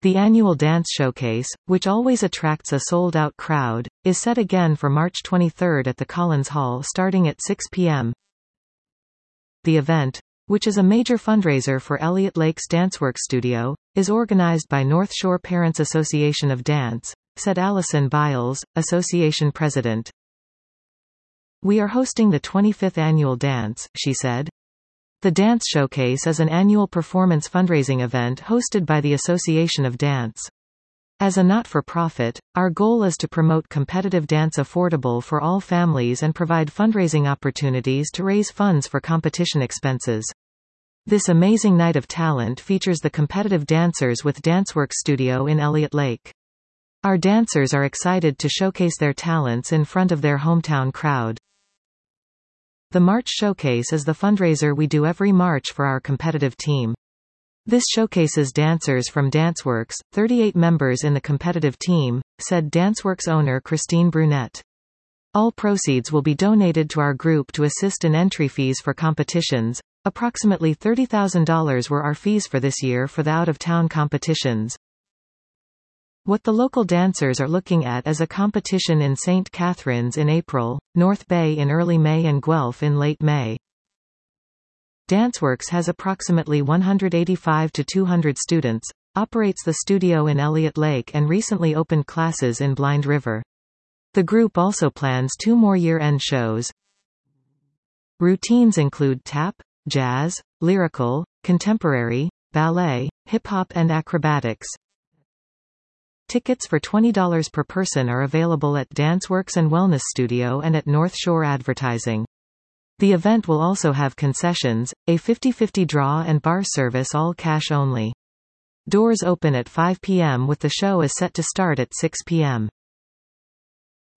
The annual dance showcase, which always attracts a sold-out crowd, is set again for March 23 at the Collins Hall starting at 6 p.m. The event, which is a major fundraiser for Elliott Lake's Danceworks Studio, is organized by North Shore Parents Association of Dance, said Allison Biles, association president. "We are hosting the 25th annual dance," she said. The Dance Showcase is an annual performance fundraising event hosted by the Association of Dance. As a not-for-profit, our goal is to promote competitive dance affordable for all families and provide fundraising opportunities to raise funds for competition expenses. This amazing night of talent features the competitive dancers with Danceworks Studio in Elliott Lake. Our dancers are excited to showcase their talents in front of their hometown crowd. The March Showcase is the fundraiser we do every March for our competitive team. This showcases dancers from Danceworks, 38 members in the competitive team, said Danceworks owner Christine Brunette. All proceeds will be donated to our group to assist in entry fees for competitions. Approximately $30,000 were our fees for this year for the out-of-town competitions. What the local dancers are looking at is a competition in St. Catharines in April, North Bay in early May and Guelph in late May. Danceworks has approximately 185 to 200 students, operates the studio in Elliott Lake and recently opened classes in Blind River. The group also plans 2 more year-end shows. Routines include tap, jazz, lyrical, contemporary, ballet, hip-hop and acrobatics. Tickets for $20 per person are available at Danceworks and Wellness Studio and at North Shore Advertising. The event will also have concessions, a 50-50 draw and bar service, all cash only. Doors open at 5 p.m. with the show is set to start at 6 p.m.